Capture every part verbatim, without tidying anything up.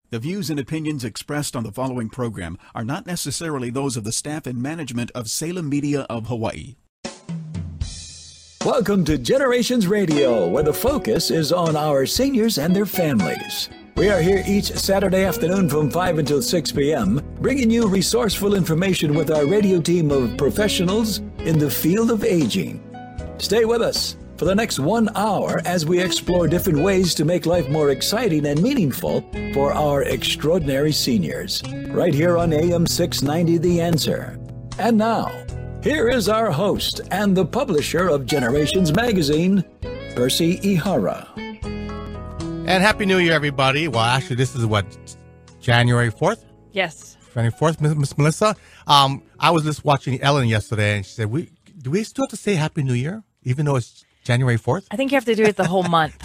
The views and opinions expressed on the following program are not necessarily those of the staff and management of Salem Media of Hawaii. Welcome to Generations Radio, where the focus is on our seniors and their families. We are here each Saturday afternoon from five until six p.m., bringing you resourceful information with our radio team of professionals in the field of aging. Stay with us for the next one hour as we explore different ways to make life more exciting and meaningful for our extraordinary seniors. Right here on A M six ninety The Answer. And now, here is our host and the publisher of Generations Magazine, Percy Ihara. And Happy New Year, everybody. Well, actually, this is what, January fourth? Yes. January fourth, Miss Melissa. Um, I was just watching Ellen yesterday, and she said, "We do we still have to say Happy New Year, even though it's January fourth? I think you have to do it the whole month.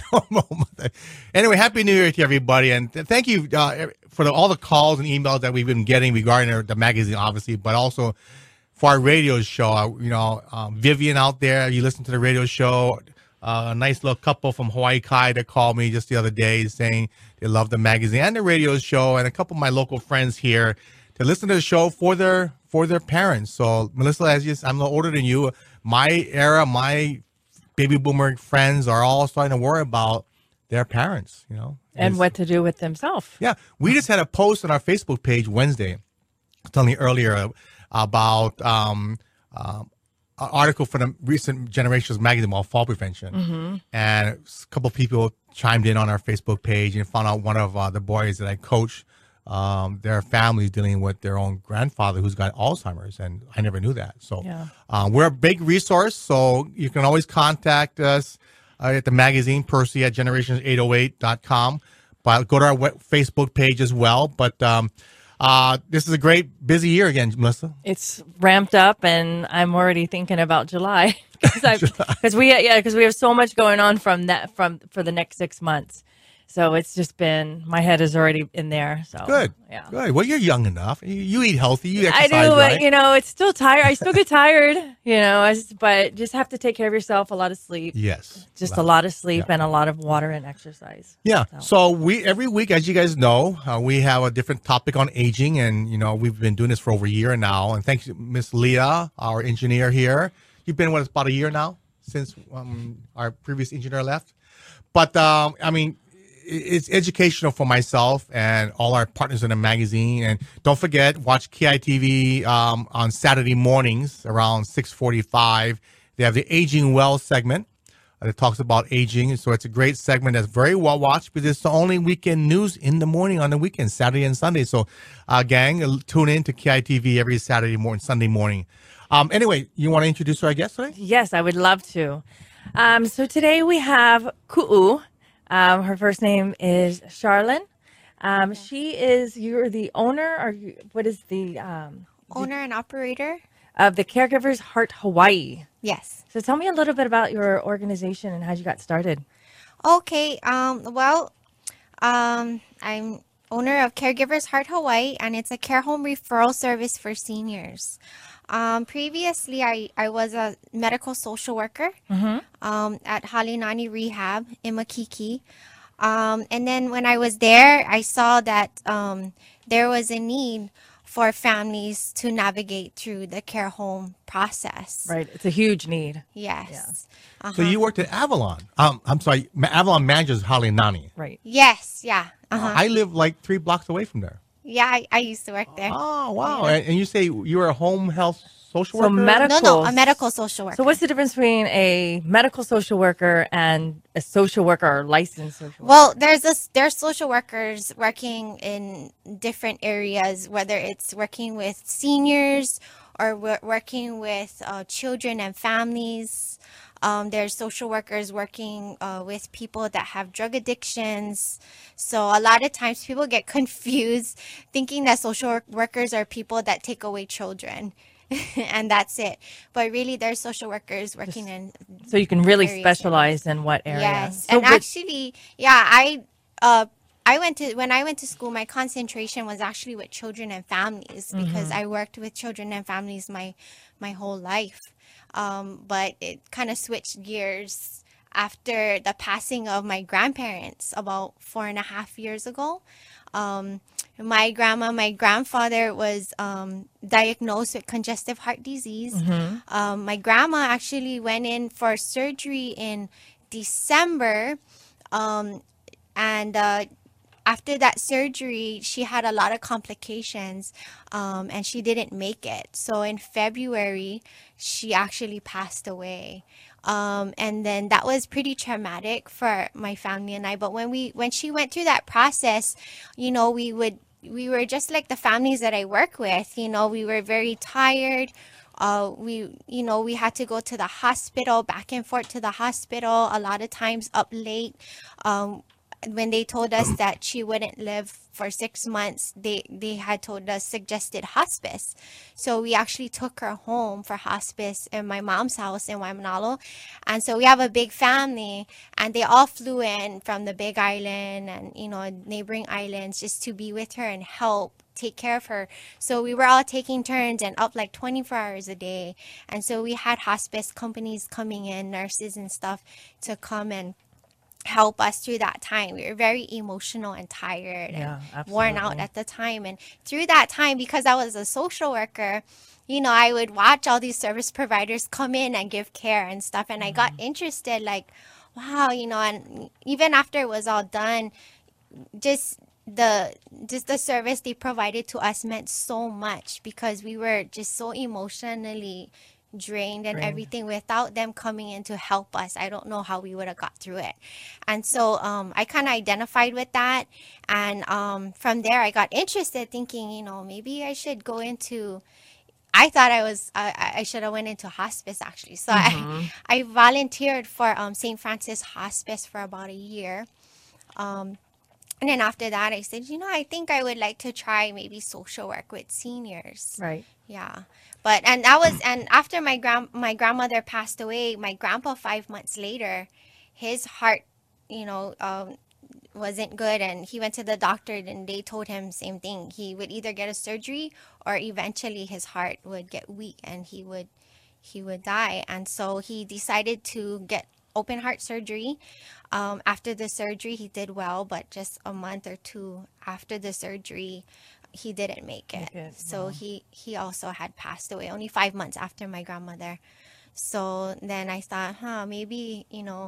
Anyway, Happy New Year to everybody. And th- thank you uh, for the, all the calls and emails that we've been getting regarding our, the magazine, obviously, but also for our radio show. Uh, you know, um, Vivian out there, you listen to the radio show. Uh, a nice little couple from Hawaii Kai that called me just the other day saying they love the magazine and the radio show, and a couple of my local friends here to listen to the show for their for their parents. So, Melissa, as you, I'm a little older than you. My era, my baby boomer friends are all starting to worry about their parents, you know. And It's, what to do with themselves. yeah, we just had a post on our Facebook page Wednesday, telling you earlier about um, um, an article from the recent Generations magazine about fall prevention. Mm-hmm. And a couple of people chimed in on our Facebook page and found out one of uh, the boys that I coach, um, their family's dealing with their own grandfather who's got Alzheimer's, and I never knew that. So Yeah. um, we're a big resource, so you can always contact us uh, at the magazine, Percy at generations eight oh eight dot com. But go to our web- Facebook page as well. But um, uh, this is a great busy year again, Melissa. It's ramped up, and I'm already thinking about July because we yeah because we have so much going on from that from for the next six months. So it's just been, my head is already in there. So Good. Yeah. Good. Well, you're young enough. You, you eat healthy. You I exercise, do, but right? you know, it's still tired. I still get tired, you know, I just, but just have to take care of yourself. A lot of sleep. Yes. Just Wow. a lot of sleep Yeah. and a lot of water and exercise. Yeah. So. So we every week, as you guys know, uh, we have a different topic on aging, and you know we've been doing this for over a year now. And thanks to Miss Leah, our engineer here. You've been with us about a year now since um, our previous engineer left. But um, I mean, it's educational for myself and all our partners in the magazine. And don't forget, watch K I T V um, on Saturday mornings around six forty-five. They have the Aging Well segment that talks about aging. So it's a great segment that's very well watched because it's the only weekend news in the morning on the weekend, Saturday and Sunday. So, uh, gang, tune in to K I T V every Saturday morning, Sunday morning. Um, anyway, you want to introduce our guest today? Yes, I would love to. Um, so today we have Ku'u. Um, her first name is Charlene. Um, she is, you're the owner, or you, what is the, um, Owner and operator? of the Caregivers Heart Hawaii. Yes. So tell me a little bit about your organization and how you got started. Okay. Um. Well, um, I'm owner of Caregivers Heart Hawaii, and it's a care home referral service for seniors. Um, previously, I, I was a medical social worker Mm-hmm. um, at Halinani Rehab in Makiki. Um, and then when I was there, I saw that um, there was a need for families to navigate through the care home process. Right. It's a huge need. Yes. So Uh-huh. you worked at Avalon. Um, I'm sorry, Ma- Avalon manages Halinani. Right. Yes. Yeah. Uh-huh. I live like three blocks away from there. Yeah, I, I used to work there. Oh, wow. And, and you say you were a home health social So worker? medical. No, no, a medical social worker. So what's the difference between a medical social worker and a social worker or licensed social worker? Well, there's this there's social workers working in different areas, whether it's working with seniors or wo- working with uh, children and families. Um, there's social workers working uh, with people that have drug addictions. So a lot of times people get confused thinking that social work- workers are people that take away children. And that's it. But really, there's social workers working in So you can really various specialize in what area. Yes, So and what- actually, yeah, I uh I went to when I went to school, my concentration was actually with children and families because I worked with children and families my my whole life. Um, but it kind of switched gears after the passing of my grandparents about four and a half years ago. Um, my grandma, my grandfather was um, diagnosed with congestive heart disease. Mm-hmm. Um, my grandma actually went in for surgery in December. Um, and uh, after that surgery, she had a lot of complications, um, and she didn't make it. So in February, she actually passed away. Um, and then that was pretty traumatic for my family and I. But when we, when she went through that process, you know, we would, we were just like the families that I work with, you know, we were very tired. Uh, we, you know, we had to go to the hospital, back and forth to the hospital, a lot of times up late. Um, when they told us that she wouldn't live for six months, they, they had told us suggested hospice. So we actually took her home for hospice in my mom's house in Waimanalo. And so we have a big family, and they all flew in from the Big Island and, you know, neighboring islands just to be with her and help take care of her. So we were all taking turns and up like twenty-four hours a day. And so we had hospice companies coming in, nurses and stuff, to come and help us through that time. We were very emotional and tired Yeah, and worn out absolutely. at the time. And through that time, because I was a social worker, you know, I would watch all these service providers come in and give care and stuff. And I got interested, like, wow, you know, and even after it was all done, just the just the service they provided to us meant so much, because we were just so emotionally drained and Drained. everything. Without them coming in to help us, I don't know how we would have got through it. And so um, I kind of identified with that. And um, from there, I got interested, thinking, you know, maybe I should go into, I thought I was, I, I should have went into hospice actually. So I, I volunteered for um, Saint Francis Hospice for about a year. Um, and then after that, I said, you know, I think I would like to try maybe social work with seniors. Right. Yeah. But, and that was, and after my grand, my grandmother passed away, my grandpa, five months later, his heart, you know, um, wasn't good. And he went to the doctor and they told him same thing. He would either get a surgery or eventually his heart would get weak and he would, he would die. And so he decided to get open heart surgery. Um, after the surgery, he did well, but just a month or two after the surgery, he didn't make it. Make it, So wow. he, he also had passed away only five months after my grandmother. So then I thought, huh, maybe, you know,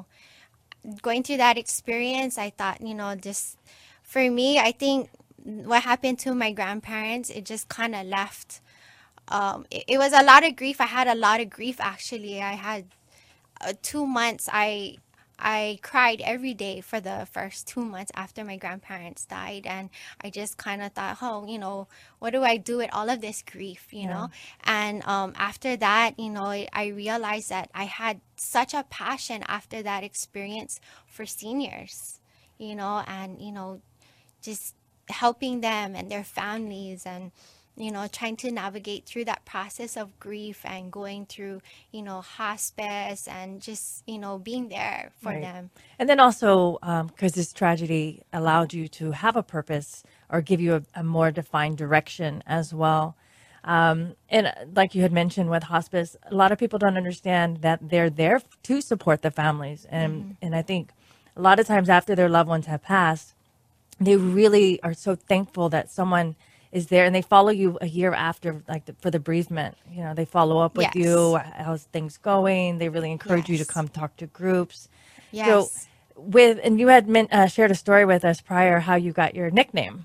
going through that experience, I thought, you know, just for me, I think what happened to my grandparents, it just kind of left. Um, it, it was a lot of grief. I had a lot of grief, actually. I had uh, two months. I I cried every day for the first two months after my grandparents died. And I just kind of thought, oh, you know, what do I do with all of this grief, you Yeah. know? And um, after that, you know, I, I realized that I had such a passion after that experience for seniors, you know, and, you know, just helping them and their families and, you know, trying to navigate through that process of grief and going through, you know, hospice and just, you know, being there for Right. them. And then also, because this tragedy allowed you to have a purpose or give you a, a more defined direction as well. Um, and uh, like you had mentioned with hospice, a lot of people don't understand that they're there to support the families. And, and I think a lot of times after their loved ones have passed, they really are so thankful that someone is there and they follow you a year after, like the, for the bereavement. You know, they follow up with Yes. you. How's things going? They really encourage you to Yes. come talk to groups. Yes. So with, and you had men, uh, shared a story with us prior how you got your nickname.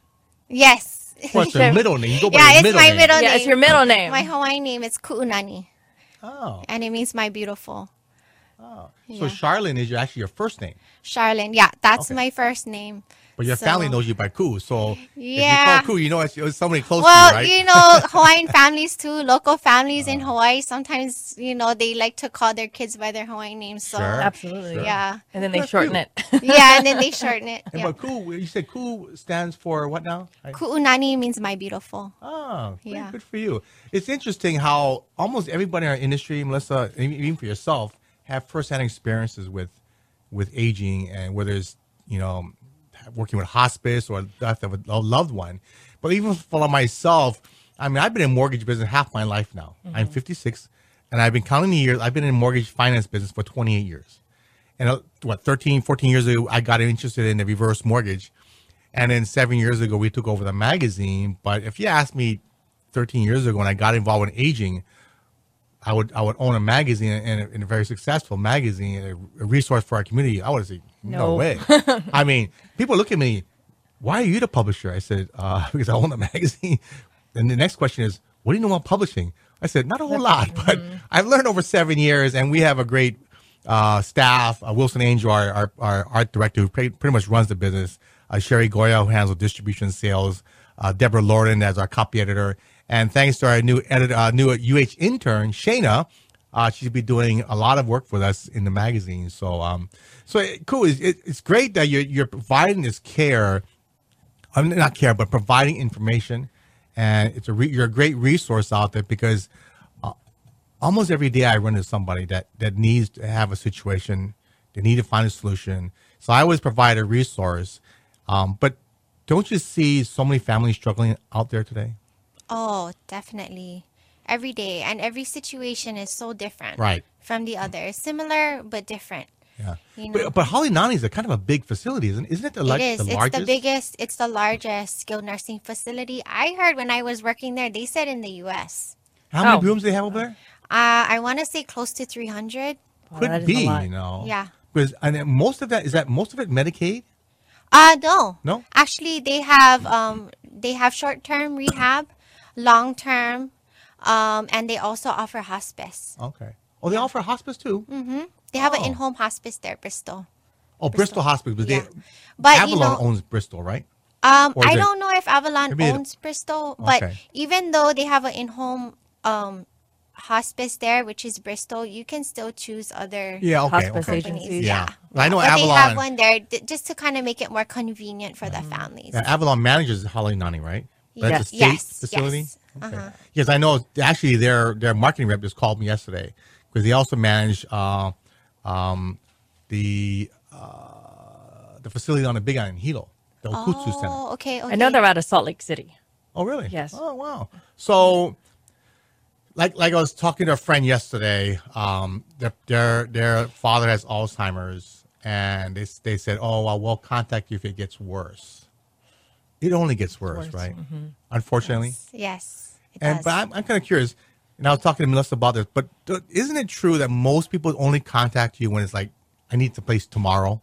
Yes. What's your middle name? You go by Yeah, your it's middle my name. middle Yeah, name. it's your middle name. My Hawaiian name is Ku'unani, Oh, and it means my beautiful. so Yeah. Charlene is your, actually your first name, Charlene. Yeah, that's Okay. my first name. but your So- family knows you by Ku. So if Yeah. you call Ku, you know it's, it's somebody close Well, to you, right? you know, Hawaiian families too, local families in Hawaii, sometimes, you know, they like to call their kids by their Hawaiian names. So, Sure. Absolutely. Sure. yeah. And then they That's shorten cute. it. Yeah, and then they shorten it. And Yeah. but Ku, you said Ku stands for what now? I- Ku'unani means my beautiful. Oh, very Yeah. good for you. It's interesting how almost everybody in our industry, Melissa, and even for yourself, have firsthand experiences with with aging, and whether it's, you know, working with hospice or death of a a loved one. But even for myself, I mean, I've been in mortgage business half my life now. I'm fifty-six, and I've been counting the years. I've been in mortgage finance business for twenty-eight years. And uh, what, thirteen, fourteen years ago, I got interested in the reverse mortgage. And then seven years ago, we took over the magazine. But if you asked me thirteen years ago when I got involved in aging, I would I would own a magazine and a, and a very successful magazine, a, a resource for our community. I would say, no, No. way. I mean, people look at me, why are you the publisher? I said, uh, because I own the magazine. And the next question is, what do you know about publishing? I said, not a whole lot, but I've learned over seven years, and we have a great uh, staff. Uh, Wilson Angel, our, our, our art director, who pretty, pretty much runs the business. Uh, Sherry Goya, who handles distribution and sales. Uh, Deborah Lorden as our copy editor. And thanks to our new editor, uh, new U H intern, Shayna, uh, she's be doing a lot of work with us in the magazine. So, um, so it, cool. It's, it, it's great that you're, you're providing this care. I mean, not care, but providing information. And it's a re- you're a great resource out there because uh, almost every day I run into somebody that, that needs to have a situation. They need to find a solution. So I always provide a resource. Um, but don't you see so many families struggling out there today? Oh, definitely. Every day. And every situation is so different Right. from the other. Similar, but different. Yeah. You know? But, but Holly Nani is a kind of a big facility, isn't, isn't it? The, It like, is. the It's largest? the biggest, it's the largest skilled nursing facility. I heard when I was working there, they said in the U S. How many Oh. rooms do they have over there? Uh, I want to say close to three hundred. Wow, Could that is a be, lot. you know. Yeah. Because and then most of that, is that most of it Medicaid? Uh, no. No? Actually, they have, um, they have short-term rehab, long-term, um, and they also offer hospice. Okay. Oh, they offer hospice too? Mm-hmm. They have Oh. an in-home hospice there, Bristol. Oh, Bristol, Hospice. But Yeah. they, But, you Avalon know- owns Bristol, right? Um, Or is I it- don't know if Avalon Maybe it- owns Bristol, but Okay. even though they have an in-home um, hospice there, which is Bristol, you can still choose other Yeah, okay. Hospice okay. agencies. companies. Yeah. Yeah. I know but Avalon. they have one there d- just to kind of make it more convenient for the families. Yeah, Avalon manages Holly Nani, right? That's a state Yes, facility? yes. Okay. Uh-huh. Yes, I know. Actually, their their marketing rep just called me yesterday because they also manage uh, um, the uh, the facility on the Big Island, Hilo, the Okutsu Center. Oh, okay, okay. I know they're out of Salt Lake City. Oh, really? Yes. Oh, wow. So, like like I was talking to a friend yesterday, um, their their their father has Alzheimer's, and they they said, "Oh, well, we'll contact you if it gets worse." It only gets worse, worse. right? Unfortunately. Yes, it And does. but I'm, I'm kind of curious, and I was talking to Melissa about this. But th- isn't it true that most people only contact you when it's like, I need the place tomorrow?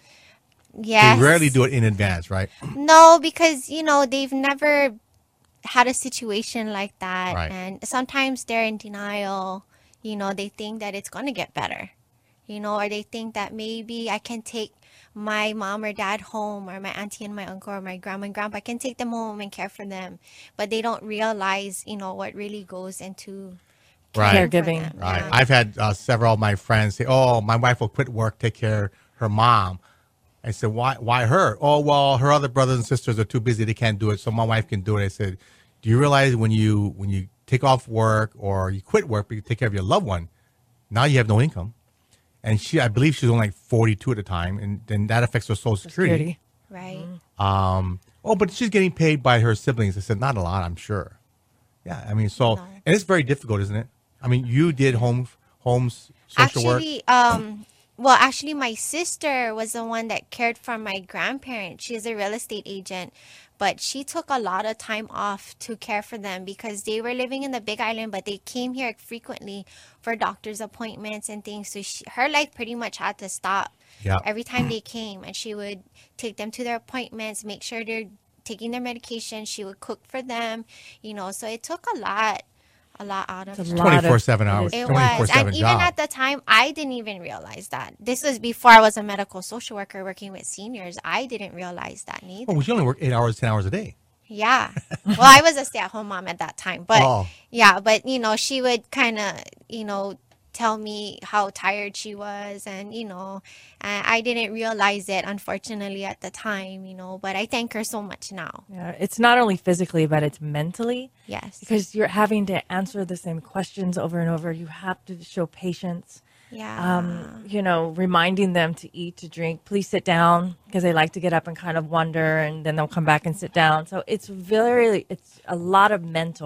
yes. They rarely do it in advance, right? No, because you know they've never had a situation like that, Right. and sometimes they're in denial. You know, they think that it's going to get better. You know, or they think that maybe I can take my mom or dad home, or my auntie and my uncle, or my grandma and grandpa. I can take them home and care for them, but they don't realize, you know, what really goes into Right. caring for Caregiving. them. Right. Yeah. I've had uh, several of my friends say, "Oh, my wife will quit work, take care of her mom." I said, "Why? Why her?" "Oh, well, her other brothers and sisters are too busy; they can't do it, so my wife can do it." I said, "Do you realize when you when you take off work or you quit work, but you take care of your loved one, now you have no income?" And she, I believe, she was only like forty-two at the time, and then that affects her Social Security. Security. Right. Um, oh, but she's getting paid by her siblings. I said, not a lot, I'm sure. Yeah, I mean, so, No. and it's very difficult, isn't it? I mean, you did home, homes, social work. Actually, um, well, actually, my sister was the one that cared for my grandparents. She's a real estate agent, but she took a lot of time off to care for them because they were living in the Big Island, but they came here frequently for doctor's appointments and things. So she, her life pretty much had to stop Yeah. every time they came, and she would take them to their appointments, make sure they're taking their medication. She would cook for them, you know. So it took a lot, a lot out of It's a her. lot. twenty-four seven It hours, is. It twenty-four was. seven And even job. at the time, I didn't even realize that. This was before I was a medical social worker working with seniors. I didn't realize that neither. Oh, well, you only work eight hours, ten hours a day. Yeah. Well, I was a stay at home mom at that time. But Oh. yeah, but you know, she would kind of, you know, tell me how tired she was, and you know, and I didn't realize it, unfortunately, at the time, you know, but I thank her so much now. Yeah, it's not only physically, but it's mentally Yes. because you're having to answer the same questions over and over. You have to show patience. Yeah. Um, you know, reminding them to eat, to drink, please sit down because they like to get up and kind of wonder and then they'll come back and sit down. So it's very, it's a lot of mental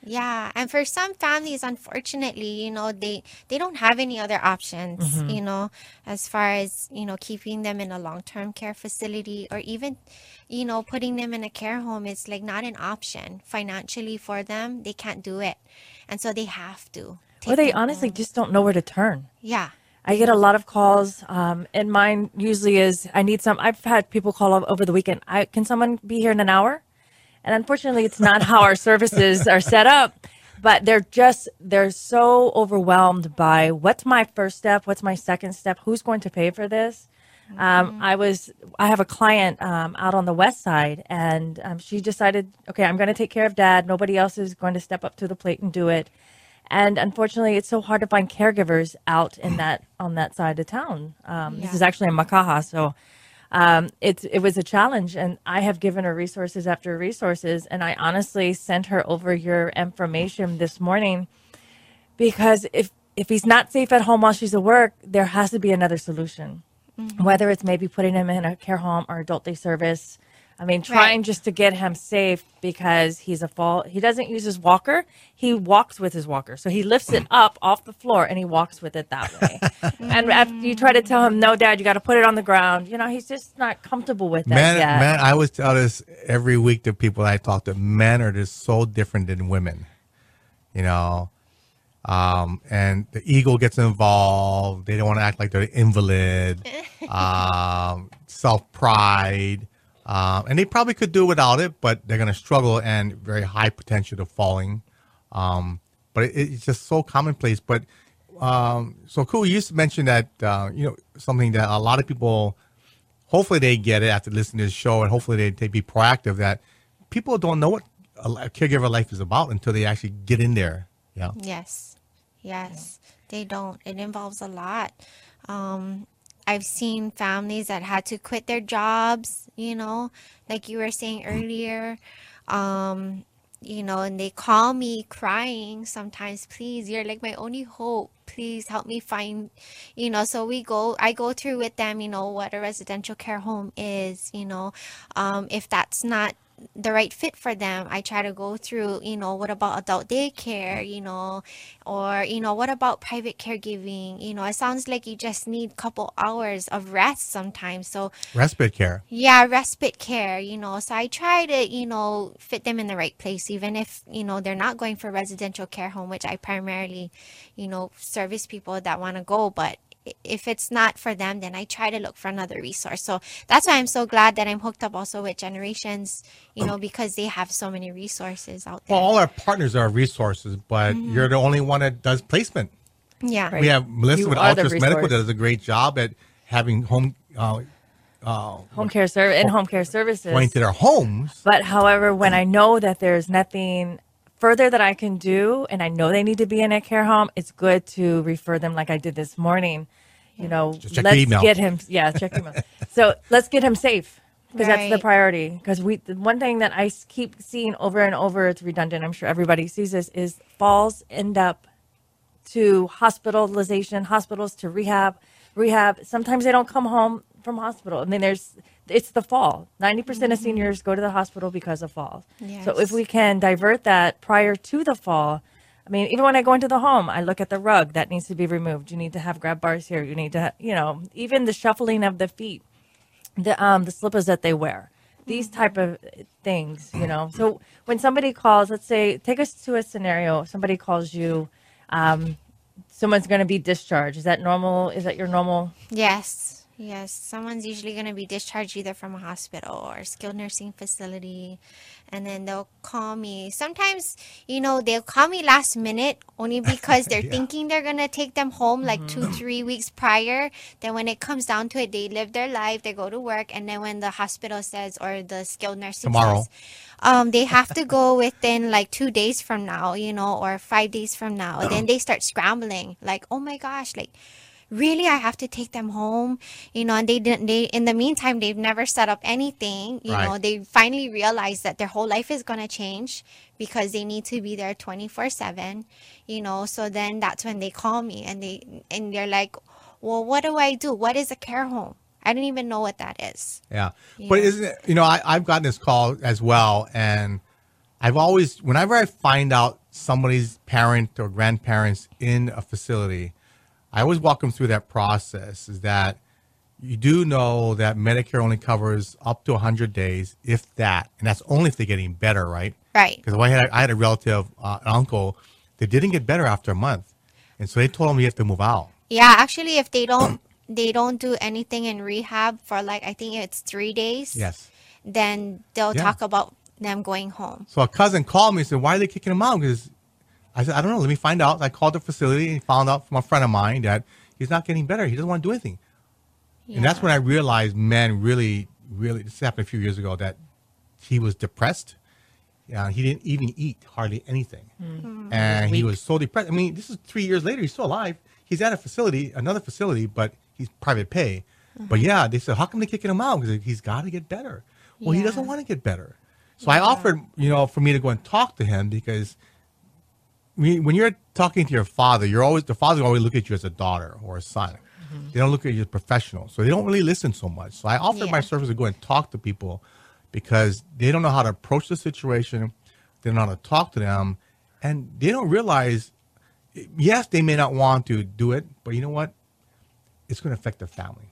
Yeah, and for some families, unfortunately, you know, they they don't have any other options, you know, as far as, you know, keeping them in a long-term care facility or even, you know, putting them in a care home. It's like not an option financially for them. They can't do it. And so they have to Or take they them honestly home. just don't know where to turn. Yeah. I get a lot of calls, um, and mine usually is I need some. I've had people call o- over the weekend. I can someone be here in an hour, and unfortunately, it's not how our services are set up. But they're just they're so overwhelmed by what's my first step, what's my second step, who's going to pay for this. Um, I was I have a client um, out on the west side, and um, she decided, okay, I'm going to take care of dad. Nobody else is going to step up to the plate and do it. And unfortunately, it's so hard to find caregivers out in that on that side of town. Um, This Yeah. is actually in Makaha, so um, it's it was a challenge. And I have given her resources after resources, and I honestly sent her over your information this morning because if if he's not safe at home while she's at work, there has to be another solution. Whether it's maybe putting him in a care home or adult day service. I mean, trying Right. just to get him safe because he's a fall. He doesn't use his walker. He walks with his walker. So he lifts it up off the floor and he walks with it that way. And after you try to tell him, no, dad, you got to put it on the ground. You know, he's just not comfortable with that Man, yet. man, I always tell this every week to people I talk to. Men are just so different than women, you know. Um, and the ego gets involved. They don't want to act like they're an invalid. um, self pride, um, and they probably could do without it, but they're going to struggle and very high potential of falling. Um, but it, it's just so commonplace. But um, so cool. You used to mention that uh, you know something that a lot of people. Hopefully they get it after listening to this show, and hopefully they, they be proactive. That people don't know what a, a caregiver life is about until they actually get in there. Yeah. Yes. Yes. They don't. It involves a lot. Um, I've seen families that had to quit their jobs, you know, like you were saying earlier. Um, you know, and they call me crying sometimes, please, you're like my only hope. Please help me find, you know, so we go, I go through with them, you know, what a residential care home is, you know, um, if that's not the right fit for them, I try to go through, you know, what about adult daycare, you know, or, you know, what about private caregiving? You know, it sounds like you just need a couple hours of rest sometimes. So, Respite care. yeah, respite care, you know, so I try to, you know, fit them in the right place, even if, you know, they're not going for residential care home, which I primarily, you know, service people that want to go, but if it's not for them, then I try to look for another resource. So that's why I'm so glad that I'm hooked up also with Generations, you know, because they have so many resources out there. Well, all our partners are resources, but you're the only one that does placement. Yeah. Right. We have Melissa You with are the Altruist Medical that resource. does a great job at having home uh, uh, Home care service and home care services. going to their homes. But however, when I know that there's nothing further that I can do, and I know they need to be in a care home, it's good to refer them like I did this morning. You know, Just check your let's email. get him. Yeah, check email. So let's get him safe because that's the Right. priority. Because we, the one thing that I s- keep seeing over and over, it's redundant. I'm sure everybody sees this, is falls end up to hospitalization, hospitals to rehab, rehab. Sometimes they don't come home from hospital. I mean, there's it's the fall. ninety percent of seniors go to the hospital because of falls. So if Yes. we can divert that prior to the fall, I mean, even when I go into the home, I look at the rug that needs to be removed. You need to have grab bars here. You need to, ha- you know, even the shuffling of the feet, the um the slippers that they wear. These type of things, you know. So when somebody calls, let's say, take us to a scenario. Somebody calls you, um, someone's going to be discharged. Is that normal? Is that your normal? Yes. Yes. Someone's usually going to be discharged either from a hospital or a skilled nursing facility. And then they'll call me. Sometimes, you know, they'll call me last minute only because they're Yeah. thinking they're going to take them home like two, three weeks prior. Then when it comes down to it, they live their life, they go to work. And then when the hospital says, or the skilled nursing Tomorrow. says, um, they have to go within like two days from now, you know, or five days from now. And then they start scrambling like, oh my gosh, like, really, I have to take them home, you know, and they didn't, they, in the meantime, they've never set up anything, you know, Right. they finally realize that their whole life is going to change because they need to be there twenty-four seven, you know, so then that's when they call me and they, and they're like, well, what do I do? What is a care home? I don't even know what that is. Yeah. But Yeah. isn't it, you know, I, I've gotten this call as well. And I've always, whenever I find out somebody's parent or grandparents in a facility, I always walk them through that process. Is that you do know that Medicare only covers up to one hundred days, if that, and that's only if they're getting better, right? Right. Because I had I had a relative, uh, an uncle, that didn't get better after a month, and so they told him you have to move out. Yeah, actually, if they don't they don't do anything in rehab for like I think it's three days. Yes. Then they'll Yeah. talk about them going home. So a cousin called me and said, "Why are they kicking him out?" Because I said, "I don't know. Let me find out." I called the facility and found out from a friend of mine that he's not getting better. He doesn't want to do anything. Yeah. And that's when I realized, man, really, really, this happened a few years ago, that he was depressed. Yeah, he didn't even eat hardly anything. Mm-hmm. And he was so depressed. I mean, this is three years later. He's still alive. He's at a facility, another facility, but he's private pay. But yeah, they said, how come they kicking him out? Because he's got to get better. Well, he Yeah. doesn't want to get better. So I offered, you know, for me to go and talk to him, because we, when you're talking to your father, you're always, the father always look at you as a daughter or a son. They don't look at you as a professional. So they don't really listen so much. So I offered Yeah. my service to go and talk to people, because they don't know how to approach the situation. They don't know how to talk to them. And they don't realize, yes, they may not want to do it, but you know what? It's going to affect their family.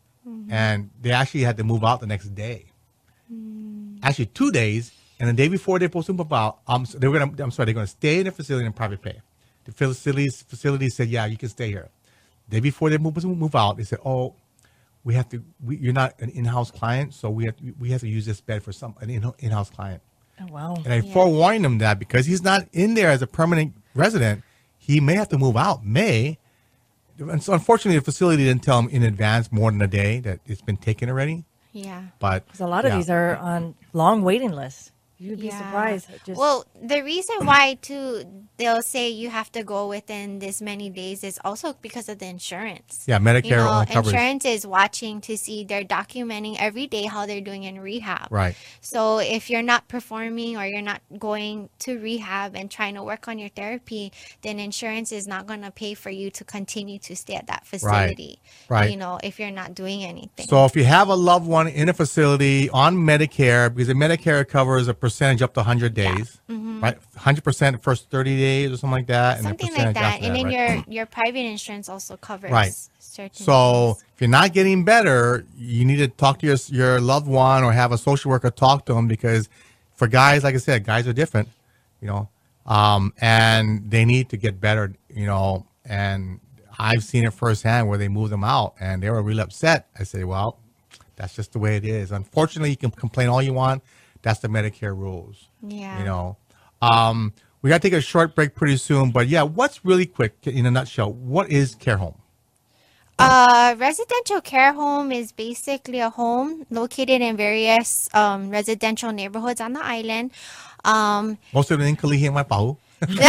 And they actually had to move out the next day. Actually, two days. And the day before they're supposed to move out, um, so they were gonna, I'm sorry, they're going to stay in the facility in private pay. The facilities, facility said, yeah, you can stay here. The day before they move, move out, they said, oh, we have to, we, you're not an in-house client, so we have to, we have to use this bed for some an in, in-house client. Oh, wow. And I forewarned him that because he's not in there as a permanent resident, he may have to move out, may. And so unfortunately, the facility didn't tell him in advance more than a day that it's been taken already. Yeah. But Because a lot of yeah. these are on long waiting lists. You'd be Yeah. surprised. It Just, Well, the reason why too they'll say you have to go within this many days is also because of the insurance. Yeah, Medicare You know, only covers. insurance is watching to see they're documenting every day how they're doing in rehab. Right. So if you're not performing or you're not going to rehab and trying to work on your therapy, then insurance is not going to pay for you to continue to stay at that facility. Right. You know, if you're not doing anything. So if you have a loved one in a facility on Medicare, because the Medicare covers a percentage up to one hundred days, right? one hundred percent the first thirty days or something like that. And a Mm-hmm. Something like percentage that. after And then right? your your private insurance also covers Right. certain So things. if you're not getting better, you need to talk to your your loved one or have a social worker talk to them, because for guys, like I said, guys are different, you know, um, and they need to get better, you know, and I've seen it firsthand where they move them out and they were really upset. I say, well, that's just the way it is. Unfortunately, you can complain all you want. That's the Medicare rules. Yeah. You know, um, we got to take a short break pretty soon, but yeah, what's really quick in a nutshell? What is care home? Uh, residential care home is basically a home located in various um, residential neighborhoods on the island. Um, Most of them in Kalihi and Waipahu.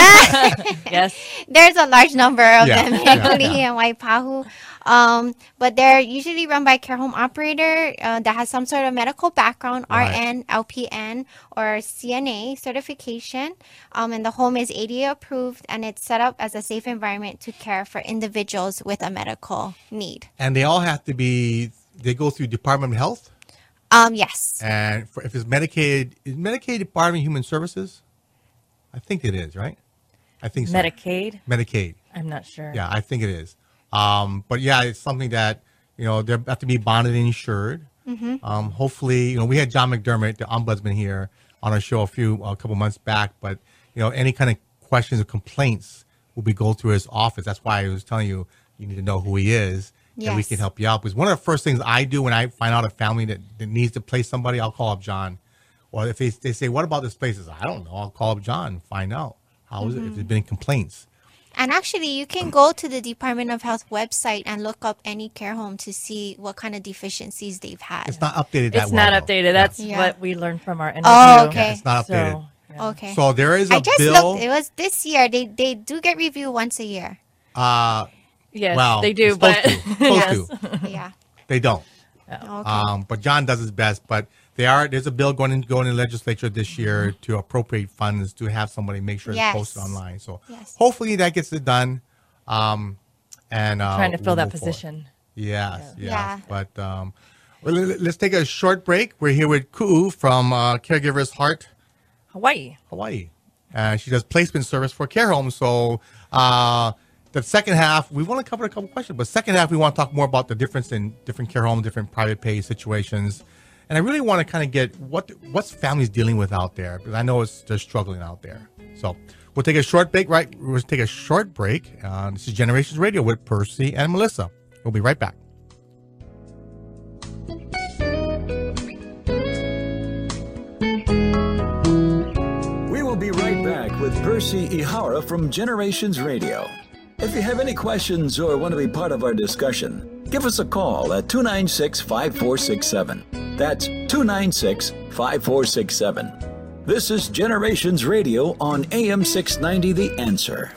yes. there's a large number of Yeah, them in yeah, Kalihi yeah. and Waipahu. Um, but they're usually run by a care home operator uh, that has some sort of medical background, Right. R N, L P N, or C N A certification. Um, and the home is A D A approved, and it's set up as a safe environment to care for individuals with a medical need. And they all have to be, they go through Department of Health. Um, yes. And for, if it's Medicaid, is Medicaid Department of Human Services? I think it is, right? I think so. Medicaid? Medicaid. I'm not sure. Yeah, I think it is. Um, but yeah, it's something that, you know, they have to be bonded and insured. Um, hopefully, you know, we had John McDermott, the ombudsman, here on our show a few, a couple months back. But, you know, any kind of questions or complaints will be go through his office. That's why I was telling you, you need to know who he is. And we Yes. can help you out. Because one of the first things I do when I find out a family that, that needs to place somebody, I'll call up John. Or if they, they say, what about this place? I say, I don't know. I'll call up John and find out. How is it? If there's been complaints. And actually, you can go to the Department of Health website and look up any care home to see what kind of deficiencies they've had. It's not updated that It's well. not though. updated. That's Yeah. what we learned from our interview. Oh, okay. Yeah, it's not updated. So, yeah. Okay. So there is a I just bill. looked. It was this year. They they do get reviewed once a year. uh, Yes, well, they do, supposed but to. Supposed yes. to. Yeah. They don't. Okay. Um, but John does his best. But they are. There's a bill going in going in the legislature this year to appropriate funds to have somebody make sure Yes. it's posted online. So Yes. hopefully that gets it done. Um, and uh, Trying to fill we'll that move forward. position. Yes, yes. Yeah. But um, well, let- let's take a short break. We're here with Ku'u from uh, Caregivers Heart, Hawaii. Hawaii. and she does placement service for care homes. So uh, the second half, we want to cover a couple questions, but second half, we want to talk more about the difference in different care homes, different private pay situations. And I really want to kind of get what what's families dealing with out there, because I know it's they're struggling out there. So we'll take a short break, right? We'll take a short break. Uh, this is Generations Radio with Percy and Melissa. We'll be right back. We will be right back with Percy Ihara from Generations Radio. If you have any questions or want to be part of our discussion, give us a call at two nine six, five four six seven. That's two nine six, five four six seven. This is Generations Radio on A M six ninety The Answer.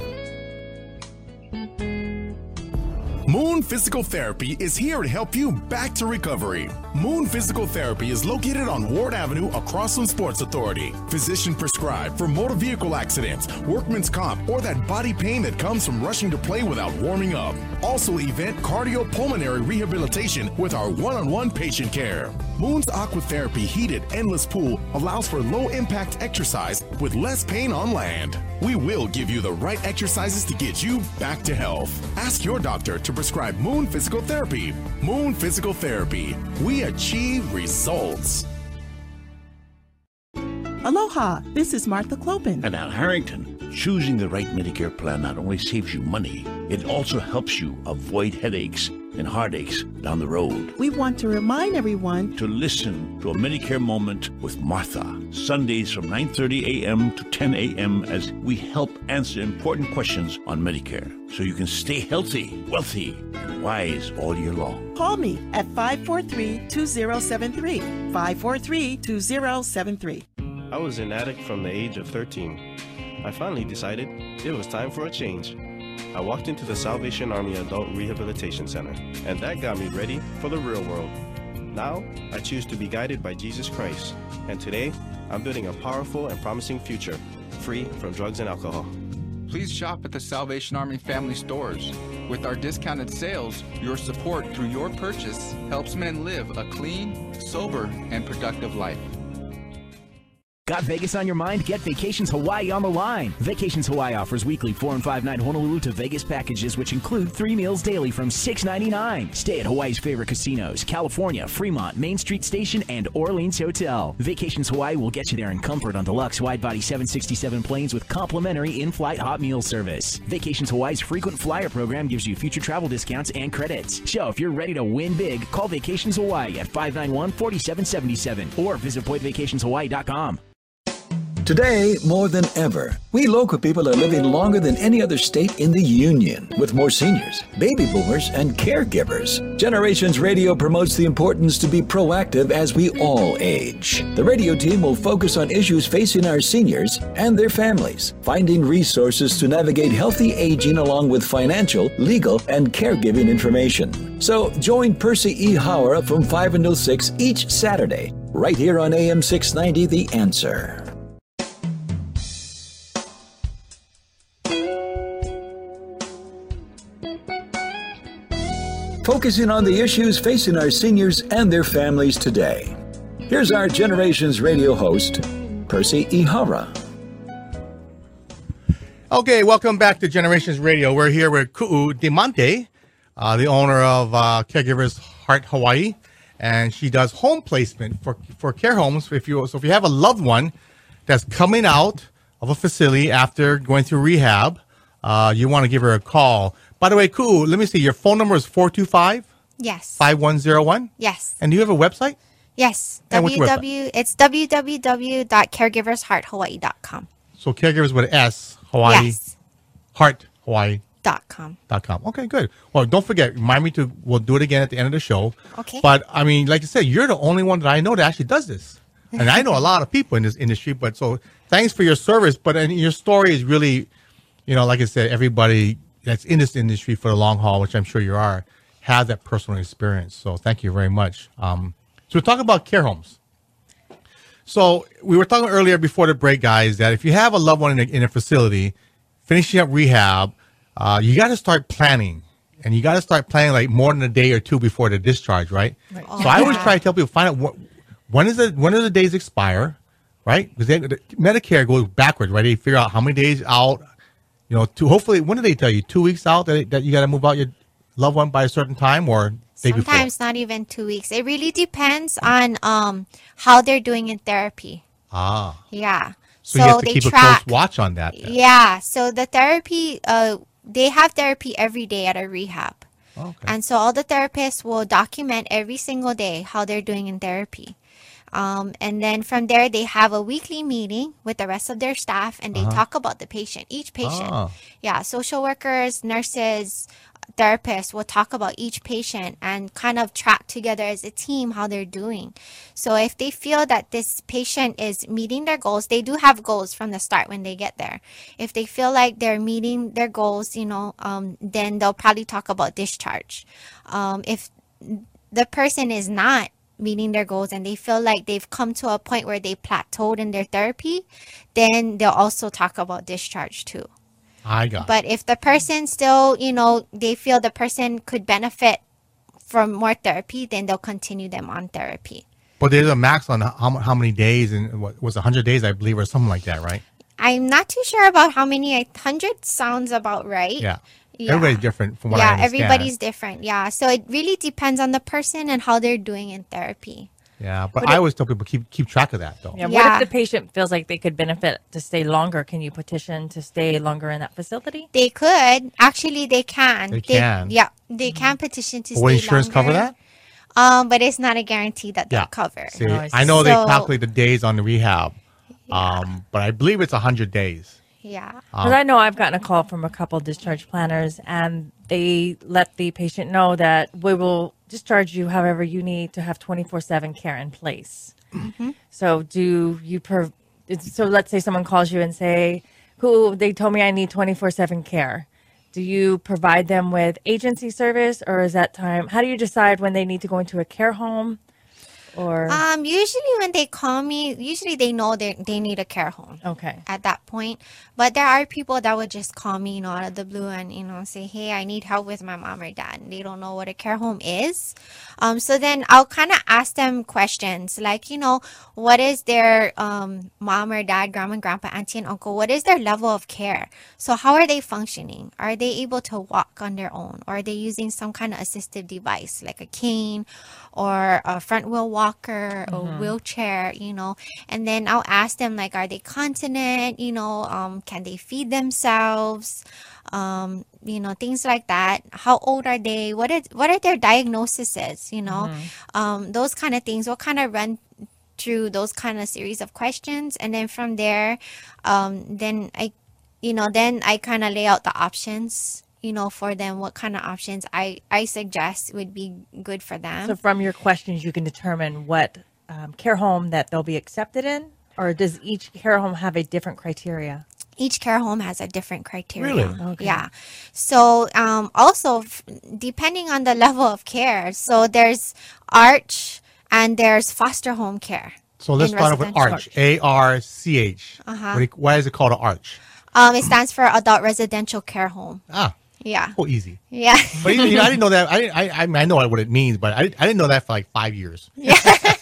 Moon Physical Therapy is here to help you back to recovery. Moon Physical Therapy is located on Ward Avenue across from Sports Authority. Physician prescribed for motor vehicle accidents, workman's comp, or that body pain that comes from rushing to play without warming up. Also event cardiopulmonary rehabilitation with our one-on-one patient care. Moon's Aquatherapy heated endless pool allows for low-impact exercise with less pain on land. We will give you the right exercises to get you back to health. Ask your doctor to prescribe Moon Physical Therapy. Moon Physical Therapy. We achieve results. Aloha, this is Martha Clopin. And Al Harrington. Choosing the right Medicare plan not only saves you money, it also helps you avoid headaches and heartaches down the road. We want to remind everyone to listen to a Medicare Moment with Martha, Sundays from nine thirty a.m. to ten a.m. as we help answer important questions on Medicare so you can stay healthy, wealthy, and wise all year long. Call me at five four three, two zero seven three, five four three, two zero seven three. I was an addict from the age of thirteen. I finally decided it was time for a change. I walked into the Salvation Army Adult Rehabilitation Center, and that got me ready for the real world. Now, I choose to be guided by Jesus Christ, and today, I'm building a powerful and promising future, free from drugs and alcohol. Please shop at the Salvation Army family stores. With our discounted sales, your support through your purchase helps men live a clean, sober, and productive life. Got Vegas on your mind? Get Vacations Hawaii on the line. Vacations Hawaii offers weekly four and five night Honolulu to Vegas packages, which include three meals daily from six ninety-nine. Stay at Hawaii's favorite casinos: California, Fremont, Main Street Station, and Orleans Hotel. Vacations Hawaii will get you there in comfort on deluxe wide-body seven sixty-seven planes with complimentary in-flight hot meal service. Vacations Hawaii's frequent flyer program gives you future travel discounts and credits. So if you're ready to win big, call Vacations Hawaii at five nine one, four seven seven seven or visit point vacations hawaii dot com. Today, more than ever, we local people are living longer than any other state in the Union, with more seniors, baby boomers, and caregivers. Generations Radio promotes the importance to be proactive as we all age. The radio team will focus on issues facing our seniors and their families, finding resources to navigate healthy aging along with financial, legal, and caregiving information. So join Percy E. Howard from five until six each Saturday, right here on A M six ninety The Answer. Focusing on the issues facing our seniors and their families today. Here's our Generations Radio host, Percy Ihara. Okay, welcome back to Generations Radio. We're here with Ku'u Diamante, uh, the owner of uh, Caregivers Heart Hawaii, and she does home placement for for care homes. If you so, if you have a loved one that's coming out of a facility after going through rehab, uh, you want to give her a call. By the way, Ku'u, let me see. Your phone number is four two five? Yes. five one zero one? Yes. And do you have a website? Yes. And what's your www. It's w w w dot caregivers heart hawaii dot com. So caregivers with S, Hawaii, Yes. Heart Hawaii. Dot com. Dot com. Okay, good. Well, don't forget, remind me to, we'll do it again at the end of the show. Okay. But, I mean, like I said, you're the only one that I know that actually does this. And I know a lot of people in this industry, but so thanks for your service. But and your story is really, you know, like I said, everybody that's in this industry for the long haul, which I'm sure you are, have that personal experience. So thank you very much. Um, so we're talking about care homes. So we were talking earlier before the break, guys, that if you have a loved one in a, in a facility, finishing up rehab, uh, you got to start planning. And you got to start planning like more than a day or two before the discharge, right? right. So I always try to tell people, find out what, when is the when do the days expire? right? Because Medicare goes backwards, right? They figure out how many days out, you know, to hopefully, when do they tell you? Two weeks out that, that you got to move out your loved one by a certain time, or day before? Sometimes not even two weeks. It really depends on um how they're doing in therapy. Ah. Yeah. So, you have to they keep track. a close watch on that. then. Yeah. So the therapy, uh, they have therapy every day at a rehab. Okay. And so all the therapists will document every single day how they're doing in therapy. Um, and then from there, they have a weekly meeting with the rest of their staff, and they Uh-huh. talk about the patient, each patient. Ah. Yeah, social workers, nurses, therapists will talk about each patient and kind of track together as a team how they're doing. So if they feel that this patient is meeting their goals, they do have goals from the start when they get there. If they feel like they're meeting their goals, you know, um, then they'll probably talk about discharge. Um, if the person is not meeting their goals and they feel like they've come to a point where they plateaued in their therapy, then they'll also talk about discharge too. I got it. But if the person still, you know, they feel the person could benefit from more therapy, then they'll continue them on therapy. But there's a max on how, how many days, and what was one hundred days, I believe, or something like that, right? I'm not too sure about how many. one hundred sounds about right. Yeah. Yeah. Everybody's different from what I yeah, understand. everybody's different. Yeah. So it really depends on the person and how they're doing in therapy. Yeah, but But I it- always tell people keep keep track of that, though. Yeah. What Yeah. if the patient feels like they could benefit to stay longer? Can you petition to stay longer in that facility? They could. Actually, they can. They can. Yeah, they can petition to Will stay insurance cover longer. that? Um, but it's not a guarantee that they'll Yeah. cover. See, I know they So- calculate the days on the rehab, um, but I believe it's one hundred days. Yeah. Um, Because I know I've gotten a call from a couple discharge planners, and they let the patient know that we will discharge you however you need to have twenty-four seven care in place. Mhm. So do you, prov- it's- so let's say someone calls you and say, who they told me I need twenty-four seven care. Do you provide them with agency service, or is that time? How do you decide when they need to go into a care home? Or Um, usually when they call me, usually they know they they need a care home. Okay. At that point, but there are people that would just call me, you know, out of the blue and you know say, "Hey, I need help with my mom or dad." And they don't know what a care home is. Um, so then I'll kind of ask them questions like, you know, what is their um mom or dad, grandma, grandpa, auntie, and uncle? What is their level of care? So how are they functioning? Are they able to walk on their own, or are they using some kind of assistive device like a cane or a front wheel walker or Mhm. wheelchair, you know? And then I'll ask them like, are they continent? You know, um, can they feed themselves? Um, you know, things like that. How old are they? What are what are their diagnoses? You know, um, those kind of things. We'll kind of run through those kind of series of questions, and then from there, um, then I, you know, then I kind of lay out the options. You know, for them, what kind of options I I suggest would be good for them. so from your questions, you can determine what um, care home that they'll be accepted in, or does each care home have a different criteria? Each care home has a different criteria. Really? Okay. Yeah. So um, also, f- depending on the level of care, so there's ARCH and there's foster home care. So let's in start off with residential. ARCH. A R C H. Uh-huh. What do you- Why is it called an ARCH? Um, it stands for Adult Residential Care Home. Ah. Yeah. Oh, easy. Yeah. But you know, I didn't know that. I, didn't- I I mean, I know what it means, but I, I didn't know that for like five years. Yeah.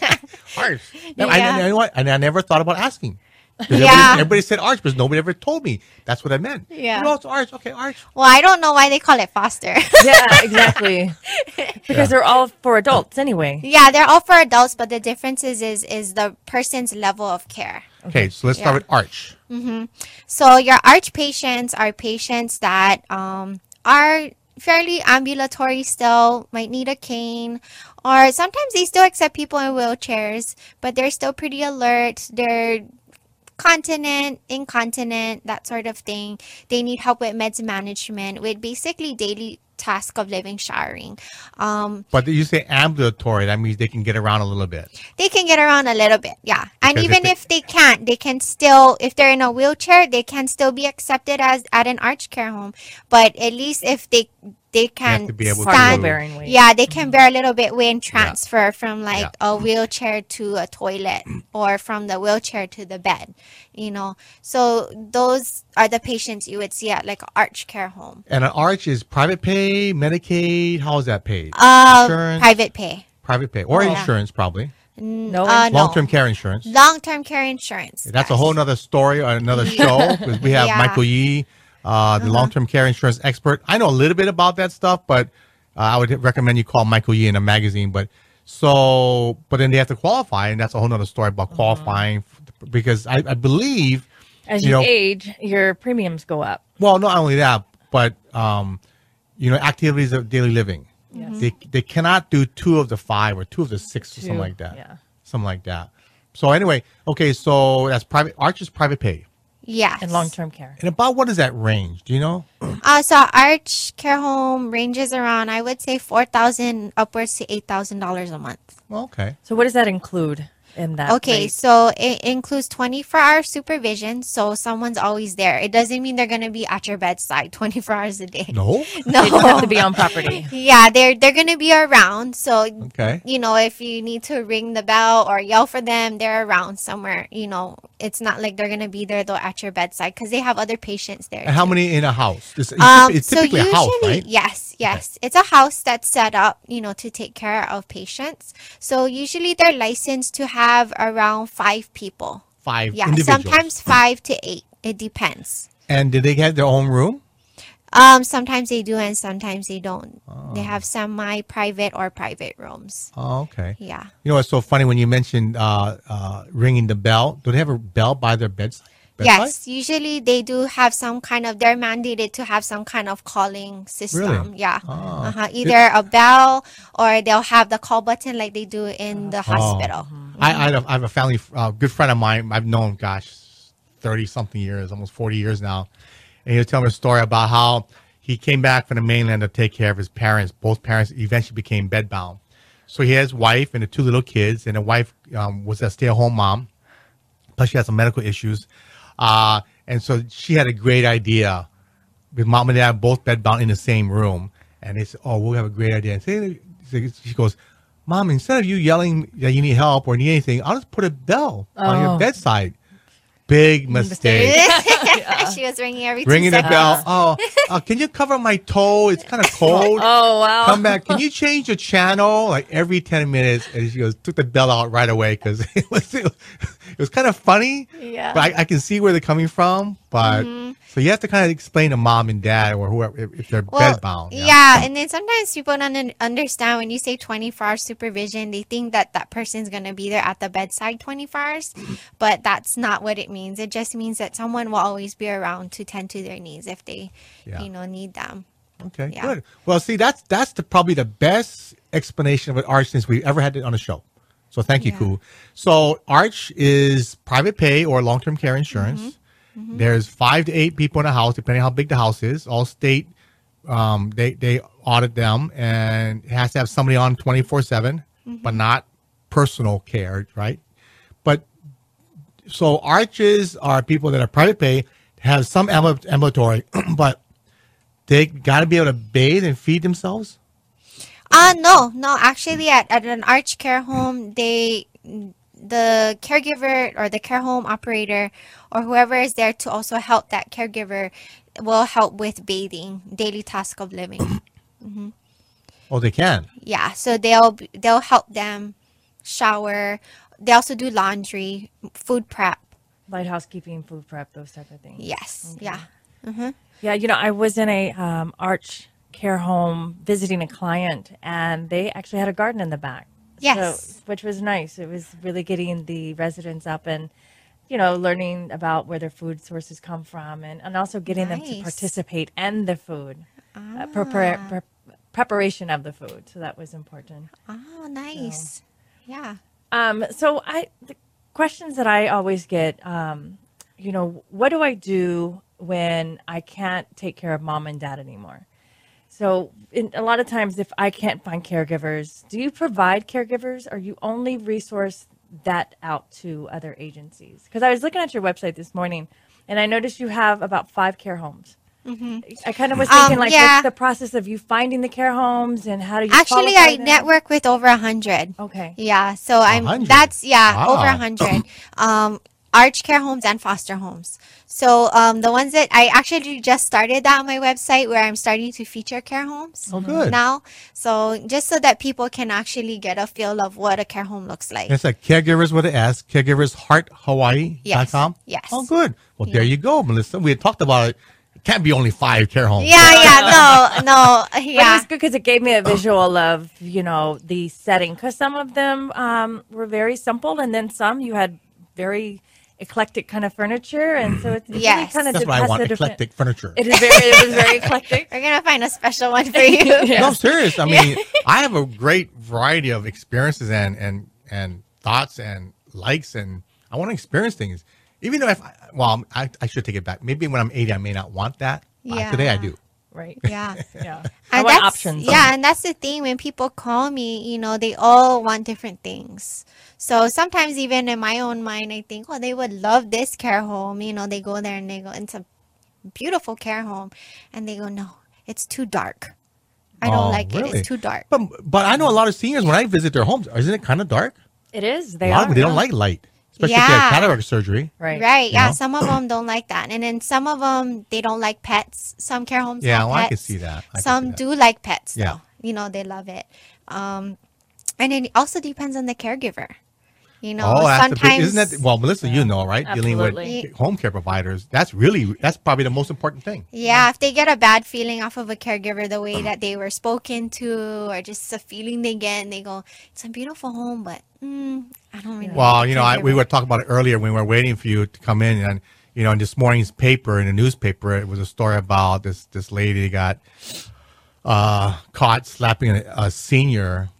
ARCH. No, I, Yeah. I, you know what? And I never thought about asking. 'Cause Yeah. Everybody, everybody said ARCH, but nobody ever told me that's what I meant. Yeah. You know, it's ARCH. Okay, ARCH. Well, I don't know why they call it foster. Yeah, exactly. Because they're all for adults anyway. Yeah, they're all for adults, but the difference is is, is the person's level of care. Okay, so let's start Yeah. with ARCH. Mm-hmm. So your ARCH patients are patients that um, are fairly ambulatory still, might need a cane, or sometimes they still accept people in wheelchairs, but they're still pretty alert. They're continent, incontinent, that sort of thing. They need help with meds management, with basically daily task of living, showering. Um, But you say ambulatory, that means they can get around a little bit. they can get around a little bit, yeah. And Because if even they- if they can't, they can still, if they're in a wheelchair, they can still be accepted as at an ARCH care home. But at least if they they can to be able to stand, move. Bearing weight. yeah, they can bear a little bit weight and transfer from like a wheelchair to a toilet or from the wheelchair to the bed, you know. So those are the patients you would see at like an ARCH care home. And an ARCH is private pay, Medicaid. How is that paid? Uh, Insurance? private pay. Private pay. Or Oh, yeah. insurance, probably. No, uh, no. Long-term care insurance. Long-term care insurance. That's a whole nother story or another show because we have Yeah. Michael Yee, uh, the Uh-huh. long-term care insurance expert. I know a little bit about that stuff, but uh, I would recommend you call Michael Yee in a magazine. But so, but then they have to qualify, and that's a whole nother story about qualifying f- because I, I believe As you you know, age, your premiums go up. well, not only that, but um, you know, activities of daily living. Yes. They they cannot do two of the five or two of the six or Two, something like that. yeah. Something like that. So anyway, okay, so that's private. Arch is private pay. Yes. And long-term care. And about what is that range? Do you know? Uh, so Arch Care Home ranges around, I would say, four thousand upwards to eight thousand dollars a month. Okay. So what does that include in that? Okay, rate? so it includes twenty-four hour supervision, so someone's always there. It doesn't mean they're going to be at your bedside twenty-four hours a day. No? No. They just have to be on property. Yeah, they're they're going to be around. So, Okay. you know, if you need to ring the bell or yell for them, they're around somewhere. You know, it's not like they're going to be there though at your bedside because they have other patients there. And how many in a house? It's, it's Um, it's so typically a house, usually- right? Yes, yes. It's a house that's set up, you know, to take care of patients. So usually they're licensed to have around five people. Five Yeah, individuals. sometimes five to eight. It depends. And did they have their own room? Um, sometimes they do and sometimes they don't. They have semi-private or private rooms. Oh, okay. Yeah. You know what's so funny when you mentioned uh, uh, ringing the bell? Do they have a bell by their bedside? bedside? Yes, usually they do have some kind of, they're mandated to have some kind of calling system. Really? Yeah. Ah. Uh-huh. Either a bell or they'll have the call button like they do in the hospital. Oh. I, I, have, I have a family, uh, good friend of mine. I've known, gosh, thirty something years, almost forty years now. And he'll tell me a story about how he came back from the mainland to take care of his parents. Both parents eventually became bedbound. So he had his wife and the two little kids, and the wife um, was a stay-at-home mom. Plus, she had some medical issues. Uh, and so she had a great idea with mom and dad both bedbound in the same room. And they said, oh, we'll have a great idea. And say, she goes, Mom, instead of you yelling that you need help or need anything, I'll just put a bell on Oh. your bedside. Big mistake. She was ringing every two Ringing the seconds. bell. Oh, uh, can you cover my toe? It's kind of cold. Oh, wow. Come back. Can you change the channel? Like every ten minutes. And she goes, took the bell out right away because it was, it was kind of funny. Yeah. But I, I can see where they're coming from. But Mhm. so you have to kind of explain to mom and dad or whoever if, if they're Well, bedbound. you know? yeah, and then sometimes people don't un- understand when you say twenty-four hour supervision, they think that that person's going to be there at the bedside twenty-four hours, but that's not what it means. It just means that someone will always be around to tend to their needs if they, Yeah. you know, need them. Okay, Yeah. good. Well, see, that's that's the probably the best explanation of an Arch since we ever had it on the show. So thank you, Yeah. Koo. So Arch is private pay or long-term care insurance. Mm-hmm. There's five to eight people in a house, depending how big the house is. All state, um, they they audit them, and it has to have somebody on twenty-four seven, but not personal care, right? But so Arches are people that are private pay, have some ambul- ambulatory, but they got to be able to bathe and feed themselves. Uh, no, no, actually at, at an Arch Care Home, they, the caregiver or the care home operator or whoever is there to also help that caregiver will help with bathing, daily task of living. hmm Oh, they can. Yeah, so they'll be- they'll help them shower. They also do laundry, food prep. Light housekeeping, food prep, those type of things. Yes, Okay. yeah. hmm Yeah, you know, I was in a um, Arch care home visiting a client, and they actually had a garden in the back. Yes. So, which was nice. It was really getting the residents up and, you know, learning about where their food sources come from, and, and also getting them to Nice. participate in the food, uh, prepare, pre- preparation of the food. So that was important. Oh, nice. Yeah. Um, so I, the questions that I always get, um, you know, what do I do when I can't take care of mom and dad anymore? So in, a lot of times if I can't find caregivers, do you provide caregivers or you only resource that out to other agencies? Because I was looking at your website this morning and I noticed you have about five care homes. Mm-hmm. I kind of was thinking Um, like, yeah. what's the process of you finding the care homes and how do you Actually, qualify I them? network with over a hundred. Okay. Yeah, so I'm hundred? that's yeah Wow. over a hundred. Um, Arch Care Homes and foster homes. So um, the ones that I actually just started that on my website, where I'm starting to feature care homes Oh, good. now. So just so that people can actually get a feel of what a care home looks like. It's like Caregivers with an S, caregivers heart hawaii dot com. Yes. Oh, good. Well, there you go, Melissa. We had talked about it. It can't be only five care homes. Yeah, yeah, no, no, But it yeah. was good because it gave me a visual of, you know, the setting. Because some of them um, were very simple, and then some you had very eclectic kind of furniture, and so it's, it's Yes. really kind of That's what I want, eclectic furniture. It is very, it was very eclectic. We're gonna find a special one for you. Yeah. No, I'm serious. I mean, I have a great variety of experiences and and and thoughts and likes, and I want to experience things. Even though if I, well, I, I should take it back. Maybe when I'm eighty, I may not want that. But Yeah. today I do. Right. Yeah. Yeah. I And want that's, options. Yeah, and that's the thing. When people call me, you know, they all want different things. So sometimes even in my own mind, I think, oh, they would love this care home. You know, they go there and they go, it's a beautiful care home. And they go, no, it's too dark. I don't Oh, like it. really? It's too dark. But but I know a lot of seniors when I visit their homes, isn't it kind of dark? It is. A They lot are. of them, they don't like light, especially if they Yeah. have cataract surgery. Right. Right. You Yeah. know? Some of them don't like that. And then some of them, they don't like pets. Some care homes Yeah, have well, I pets. can see that. I can Some see that. do like pets, though. Yeah. You know, they love it. Um, and it also depends on the caregiver. You know, Oh, that's the sometimes big, isn't that? Well, Melissa, you know, right? Dealing Absolutely. with home care providers, that's really that's probably the most important thing. Yeah, if they get a bad feeling off of a caregiver, the way that they were spoken to, or just the feeling they get, and they go, "It's a beautiful home, but mm, I don't really." Well, like the you know, I, we caregiver." were talking about it earlier when we were waiting for you to come in, and you know, in this morning's paper, in the newspaper, it was a story about this this lady that got uh, caught slapping a, a senior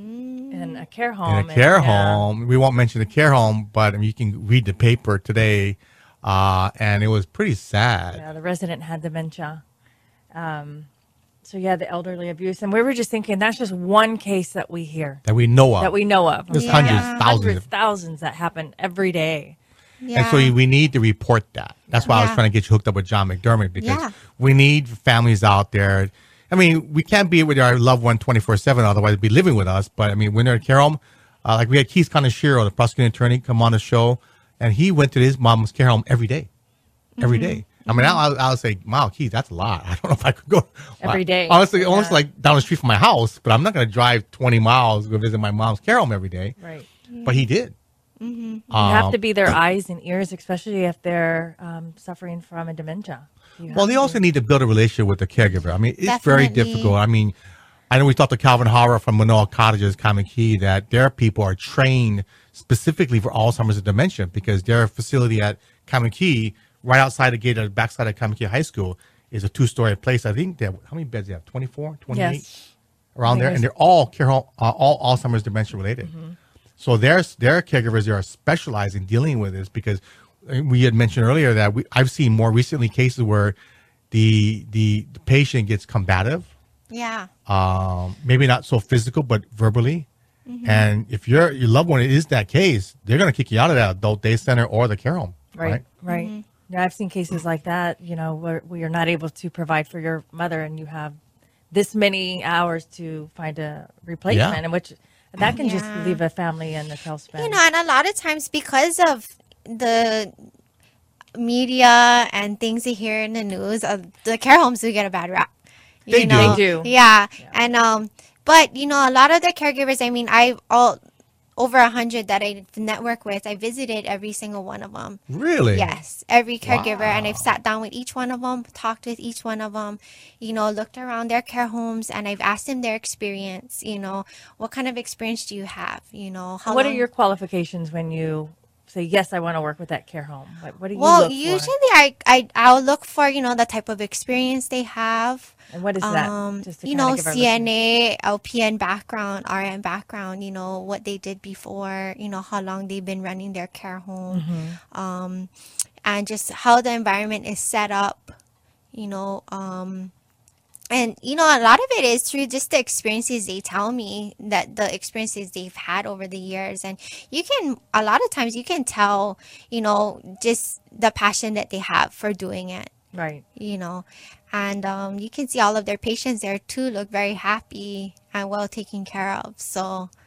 In a care home. in a and- care yeah. home. We won't mention the care home, but I mean, you can read the paper today, uh, and it was pretty sad. Yeah, the resident had dementia. Um, so yeah, the elderly abuse, and we were just thinking that's just one case that we hear That we know of. that we know of. There's Yeah. hundreds, thousands. hundreds, thousands that happen every day. Yeah. And so we need to report that. That's why I was Yeah. trying to get you hooked up with John McDermott, because Yeah. we need families out there. I mean, we can't be with our loved one twenty-four seven, otherwise they'd be living with us. But I mean, when they're at care home, uh, like we had Keith Kaneshiro, the prosecuting attorney, come on the show, and he went to his mom's care home every day. Every Mm-hmm. day. I mean, I'll, I'll say, wow, Keith, that's a lot. I don't know if I could go Every day. Honestly, almost Yeah. like down the street from my house, but I'm not going to drive twenty miles to go visit my mom's care home every day. Right. But he did. You Um, have to be their eyes and ears, especially if they're um, suffering from a dementia. You Well, have they to. also need to build a relationship with the caregiver. I mean, it's very Definitely. difficult. I mean, I know we talked to Calvin Hauer from Manoa Cottages, Kamiki, that their people are trained specifically for Alzheimer's and dementia, because their facility at Kamiki, right outside the gate at the backside of Kamiki High School, is a two-story place. I think they have, how many beds do they have? twenty-four, twenty-eight? Yes. Around there, and they're all care home, uh, all Alzheimer's dementia related. So their their caregivers are specialized in dealing with this, because we had mentioned earlier that we I've seen more recently cases where the the, the patient gets combative, Yeah. um, maybe not so physical, but verbally. And if your your loved one is that case, they're going to kick you out of that adult day center or the care home. Right, Right. right. Mm-hmm. Yeah, I've seen cases like that, you know, where, where you're not able to provide for your mother and you have this many hours to find a replacement, Yeah. and which that can just Yeah. leave a family in a tailspin. You know, and a lot of times because of the media and things you hear in the news, uh, the care homes do get a bad rap. You They do. know? They do. Yeah. And um, but you know, a lot of the caregivers. I mean, I've all over a hundred that I network with. I visited every single one of them. Really? Yes, every caregiver, and I've sat down with each one of them, talked with each one of them, you know, looked around their care homes, and I've asked them their experience. You know, what kind of experience do you have? You know, how what long- are your qualifications when you say, yes, I want to work with that care home? What, what do you Well, look usually for? I, I I'll look for, you know, the type of experience they have. And what is that? Um, Just to you kinda know, give our C N A, L P N background, R N background, you know, what they did before, you know, how long they've been running their care home, Mm-hmm. um, and just how the environment is set up, you know, um, and, you know, a lot of it is through just the experiences they tell me, that the experiences they've had over the years. And you can, a lot of times you can tell, you know, just the passion that they have for doing it, Right. you know. And um, you can see all of their patients there too look very happy and well taken care of. So,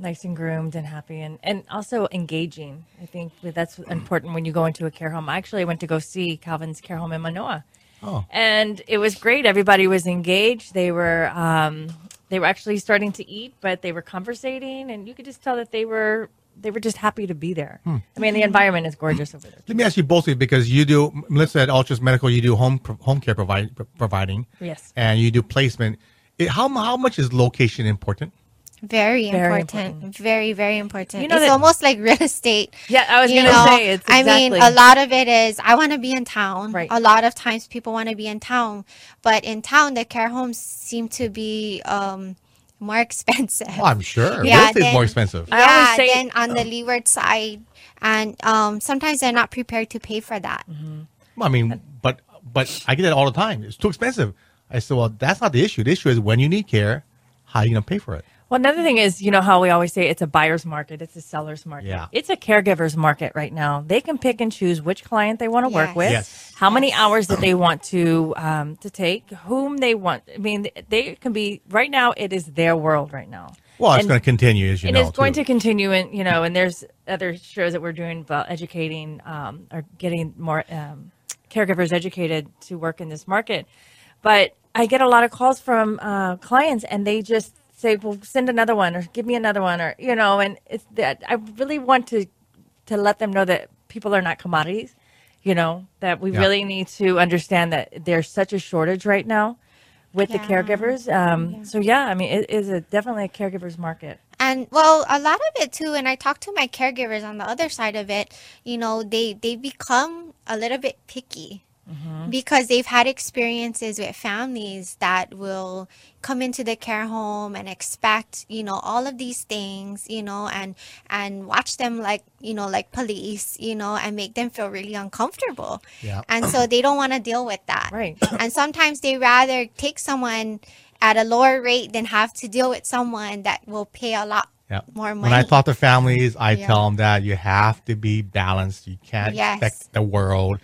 nice and groomed and happy, and, and also engaging. I think that that's important when you go into a care home. Actually, I went to go see Calvin's care home in Manoa. Oh. And it was great. Everybody was engaged. They were um, they were actually starting to eat, but they were conversating, and you could just tell that they were they were just happy to be there. Hmm. I mean, the environment is gorgeous over there. Let me ask you both, because you do, Melissa at Ultras Medical, you do home home care provide, providing. Yes. And you do placement. It, how, how much is location important? Very, Very important. important. Very, very important. You know it's that- almost like real estate. Yeah, I was you gonna know? say, it's I mean, exactly- a lot of it is I want to be in town. Right. A lot of times people want to be in town, but in town the care homes seem to be um, more expensive. Oh, I'm sure. Yeah, Real estate's then- more expensive. I always Yeah, say- then on the leeward side, and um, sometimes they're not prepared to pay for that. Well, I mean, but but I get that all the time. It's too expensive. I said, well, that's not the issue. The issue is when you need care, how are you going to pay for it? Well, another thing is, you know how we always say it's a buyer's market, it's a seller's market. Yeah. It's a caregiver's market right now. They can pick and choose which client they want to work Yes. with, Yes. how many hours that they want to um, to take, whom they want. I mean, they can be right now. It is their world right now. Well, it's And- going to continue, as you and know. it's going too. to continue, and you know, and there's other shows that we're doing about educating um, or getting more um, caregivers educated to work in this market. But I get a lot of calls from uh, clients, and they just say, "Well, send another one, or give me another one," or you know. And it's that I really want to to let them know that people are not commodities. You know, that we Yeah. really need to understand that there's such a shortage right now with the Yeah. caregivers. Um, So yeah, I mean, it is a, definitely a caregiver's market. And well, a lot of it too, and I talk to my caregivers on the other side of it, you know, they they become a little bit picky because they've had experiences with families that will come into the care home and expect, you know, all of these things, you know, and and watch them like, you know, like police, you know, and make them feel really uncomfortable. Yeah. And so they don't want to deal with that. Right. And sometimes they rather take someone at a lower rate than have to deal with someone that will pay a lot Yeah. more money. When I talk to families, I Yeah. tell them that you have to be balanced. You can't Yes. expect the world.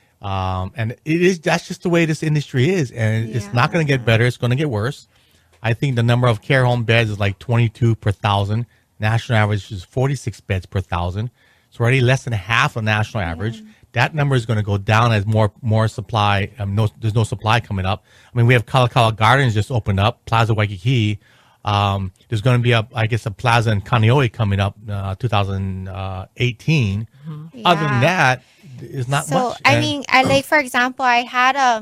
Um, and it is, that's just the way this industry is. And it's not going to get better. It's going to get worse. I think the number of care home beds is like twenty-two per thousand. National average is forty-six beds per thousand. It's already less than half the national average. That number is going to go down as more more supply. Um, no, there's no supply coming up. I mean, we have Kalakaua Gardens just opened up, Plaza Waikiki. Um, there's going to be a, I guess, a plaza in Kaneohe coming up, uh, two thousand eighteen. Other than Yeah. that, it's not so much. I And- mean, I like for example, I had a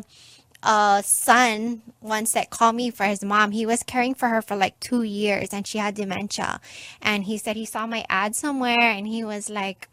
a son once that called me for his mom. He was caring for her for like two years, and she had dementia. And he said he saw my ad somewhere, and he was like,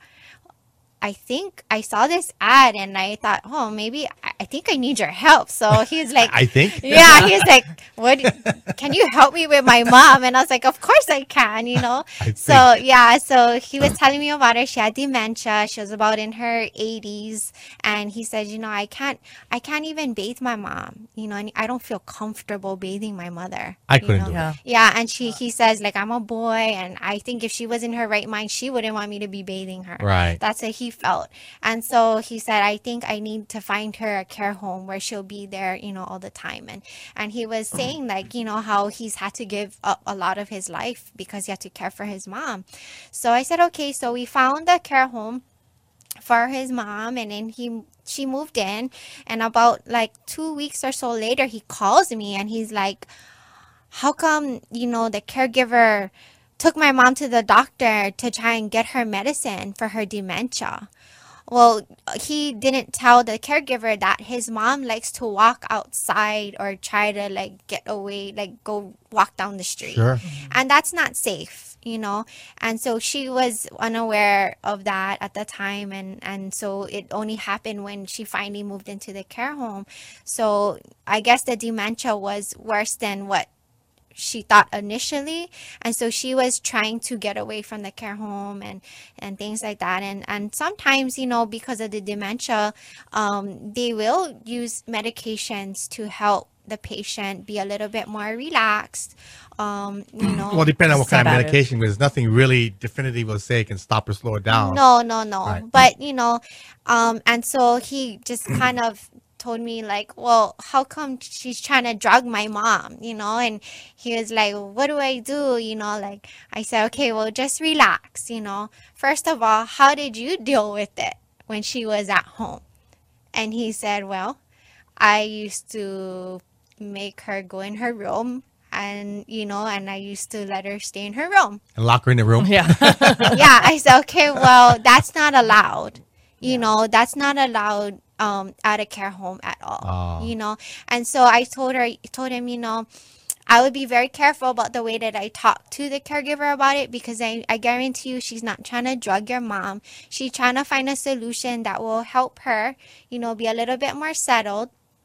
I think I saw this ad, and I thought, oh, maybe I, I think I need your help. So he's like, I think. yeah, he's like, what? Can you help me with my mom? And I was like, of course I can, you know. I So yeah, so he was telling me about her. She had dementia. She was about in her eighties, and he said, you know, I can't, I can't even bathe my mom. You know, and I don't feel comfortable bathing my mother. I you couldn't know? do it. Yeah. Yeah, and she, he says, like, I'm a boy, and I think if she was in her right mind, she wouldn't want me to be bathing her. Right. That's what he felt. And so he said, I think I need to find her a care home where she'll be there, you know, all the time. And and he was saying, like, you know, how he's had to give up a lot of his life because he had to care for his mom. So I said, okay, so we found a care home for his mom, and then he she moved in, and about like two weeks or so later he calls me and he's like, how come, you know, the caregiver took my mom to the doctor to try and get her medicine for her dementia? Well, he didn't tell the caregiver that his mom likes to walk outside or try to like get away, like go walk down the street. Sure. And that's not safe, you know. And so she was unaware of that at the time, and and so it only happened when she finally moved into the care home. So I guess the dementia was worse than what she thought initially, and so she was trying to get away from the care home and and things like that. And and sometimes, you know, because of the dementia, um they will use medications to help the patient be a little bit more relaxed. Um you know, Well, depending on what kind of Sedative. medication, but there's nothing really definitive will say can stop or slow it down. no no no Right. but you know, um and so he just kind of told me like, well, how come she's trying to drug my mom, you know? And he was like, what do I do? You know, like I said, okay, well, just relax, you know. First of all, how did you deal with it when she was at home? And he said, well, I used to make her go in her room and, you know, and I used to let her stay in her room. And lock her in the room? Yeah. Yeah, I said, okay, well, that's not allowed. You know, that's not allowed um, at a care home at all, Oh. you know. And so I told her, told him, you know, I would be very careful about the way that I talk to the caregiver about it, because I, I guarantee you she's not trying to drug your mom. She's trying to find a solution that will help her, you know, be a little bit more settled.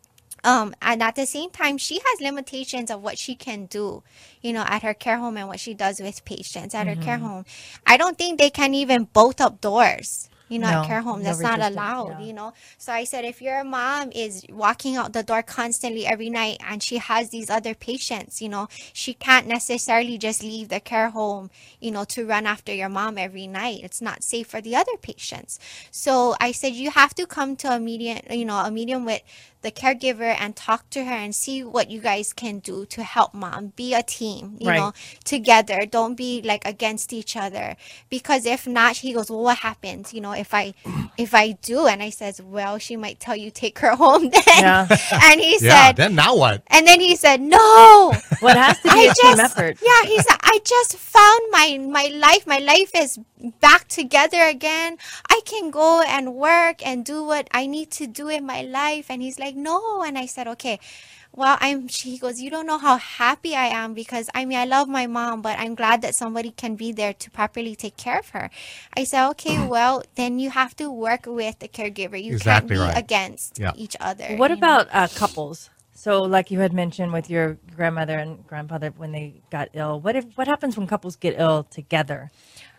Um, and at the same time, she has limitations of what she can do, you know, at her care home and what she does with patients at her care home. I don't think they can even bolt up doors. You know, No, at care home, no that's not resistance, allowed, yeah. you know. So I said, if your mom is walking out the door constantly every night and she has these other patients, you know, she can't necessarily just leave the care home, you know, to run after your mom every night. It's not safe for the other patients. So I said, you have to come to a medium, you know, a medium with the caregiver and talk to her and see what you guys can do to help mom. Be a team, you Right. know, together. Don't be like against each other, because if not, he goes, well, what happens, you know, if I if I do? And I says, well, she might tell you take her home then. Yeah. And he Yeah, said, then now what? and then he said, no. Well, it has to be I a team just, effort. yeah, he said, I just found my my life. My life is back together again. I can go and work and do what I need to do in my life. And he's like, no. And I said, okay. Well, I'm, he goes, you don't know how happy I am, because I mean, I love my mom, but I'm glad that somebody can be there to properly take care of her. I said, okay, well, then you have to work with the caregiver. You Exactly can't be right. against Yeah. each other. What you know? about uh, couples? So, like you had mentioned with your grandmother and grandfather when they got ill, what if what happens when couples get ill together?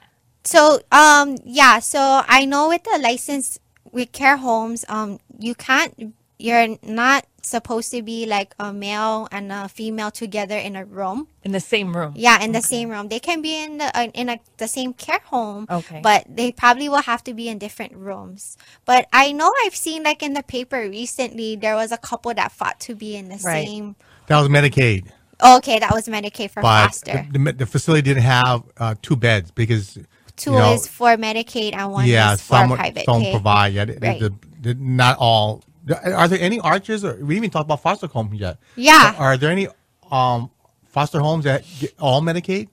So, um, yeah, so I know with the license with care homes, um, you can't, you're not supposed to be like a male and a female together in a room. In the same room? Yeah, in the same room. They can be in the uh, in a, the same care home, Okay. but they probably will have to be in different rooms. But I know I've seen like in the paper recently, there was a couple that fought to be in the Right. same. That was Medicaid. Okay, that was Medicaid for But foster. the, the, the facility didn't have uh, two beds because Two you know, is for Medicaid and one yeah, is for some private some pay. provide. Yeah, they- Right. the- the- not all. Are there any arches? Or we even talked about foster homes yet. Yeah. Are there any um, foster homes that get all Medicaid?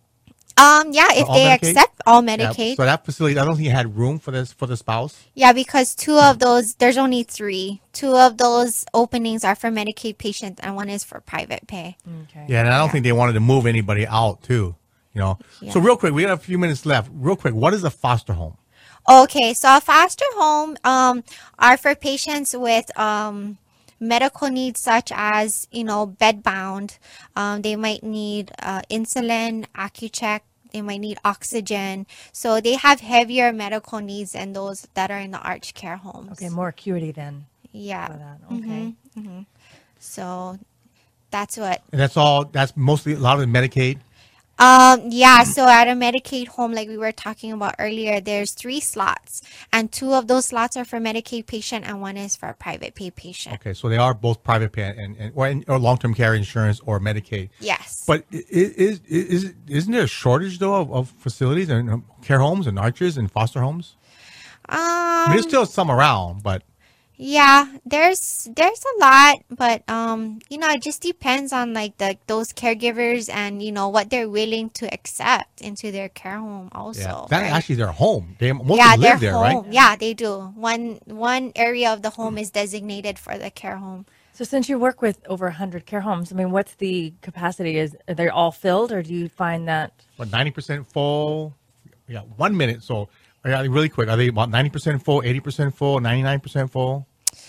Um, yeah, if All they Medicaid? accept all Yeah, Medicaid. so that facility, I don't think it had room for this for the spouse. Yeah, because two of those, there's only three. Two of those openings are for Medicaid patients and one is for private pay. Okay. Yeah, and I don't think they wanted to move anybody out too. You know. So Yeah. real quick, we got a few minutes left. Real quick, what is a foster home? Okay, so a foster home um, are for patients with um, medical needs such as, you know, bedbound. Um, they might need uh, insulin, Accu-Check. They might need oxygen. So they have heavier medical needs than those that are in the Arch Care homes. Okay, more acuity then. Yeah. For that. Okay. Mhm, mhm. So that's what. And that's all. That's mostly a lot of the Medicaid. Um, yeah, so at a Medicaid home, like we were talking about earlier, there's three slots, and two of those slots are for Medicaid patient, and one is for a private pay patient. Okay, so they are both private pay and, and or, or long term care insurance or Medicaid. Yes. But i- is is is isn't there a shortage though of, of facilities and um, care homes and arches and foster homes? Um, I mean, there's still some around, but yeah, there's there's a lot, but um, you know, it just depends on like the those caregivers and you know what they're willing to accept into their care home. Also, yeah, that right? actually their home. They most yeah, live their there, home. right? Yeah, they do. One one area of the home is designated for the care home. So since you work with over one hundred care homes, I mean, what's the capacity? Is are they all filled, or do you find that? But ninety percent full. Yeah, one minute. So yeah, really quick. Are they about ninety percent full, eighty percent full, ninety-nine percent full?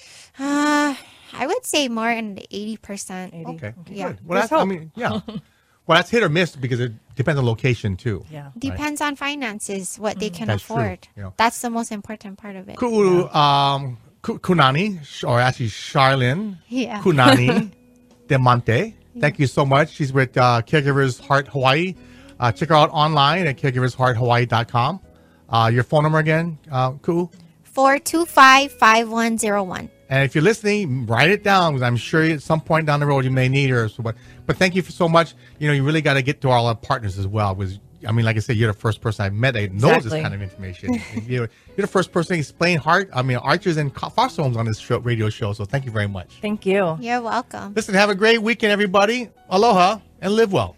Uh, I would say more in the eighty percent. Okay. Yeah. Good. Well, that's, I mean, yeah. Well, that's hit or miss because it depends on location too. Yeah. Depends on finances, what they can That's true, afford. you know. That's the most important part of it. Ku, um, Ku- Kunani, sh- or actually Charlene Yeah. Kunani De Monte. Thank you so much. She's with uh, Caregivers Heart Hawaii. Uh, check her out online at caregivers heart hawaii dot com. Uh, your phone number again, uh, Ku? four two five, five one zero one. And if you're listening, write it down because I'm sure at some point down the road you may need her. So, but, but thank you for so much. You know, you really got to get to all our partners as well. Because I mean, like I said, you're the first person I've met that knows Exactly. this kind of information. you're, you're the first person to explain heart. I mean, archers and foster homes on this show, radio show. So thank you very much. Thank you. You're welcome. Listen, have a great weekend, everybody. Aloha and live well.